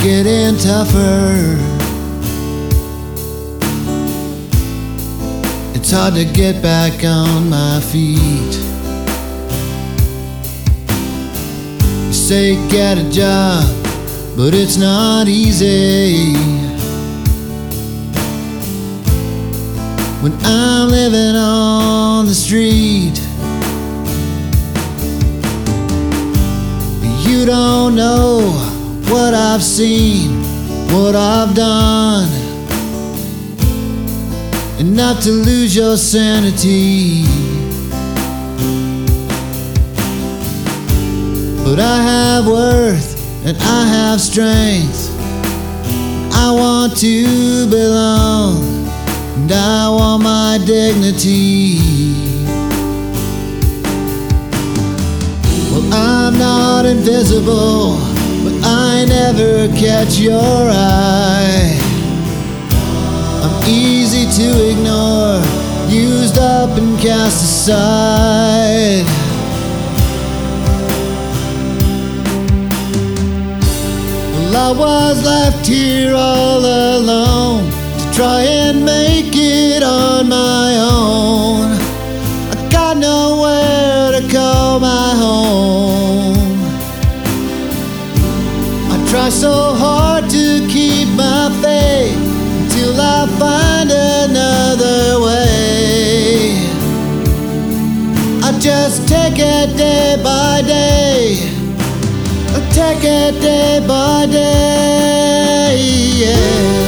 getting tougher. It's hard to get back on my feet. You say get a job, but it's not easy when I'm living on the street. You don't know what I've seen, what I've done, enough to lose your sanity. But I have worth and I have strength. I want to belong and I want my dignity. Well, I'm not invisible, but I never catch your eye. I'm easy to ignore, used up and cast aside. Well, I was left here all alone to try and make it on my own. I got nowhere to call my home. I try so hard to keep my faith till I find another way. I just take it day by day. I take it day by day, yeah.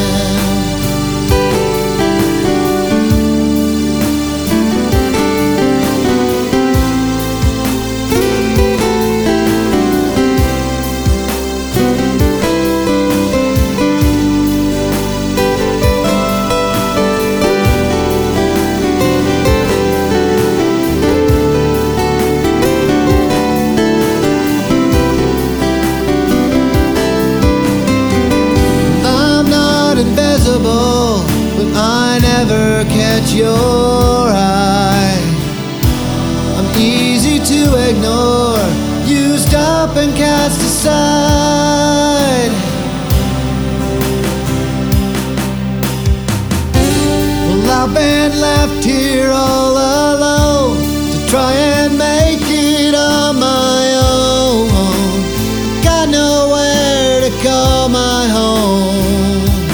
Invisible, but I never catch your eye. I'm easy to ignore, used up and cast aside. Well, I've been left here all alone to try and make it on my own. Got nowhere to call my home.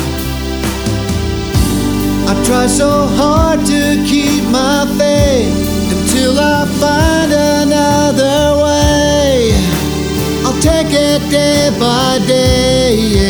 I try so hard to keep my faith until I find another way. I'll take it day by day, yeah.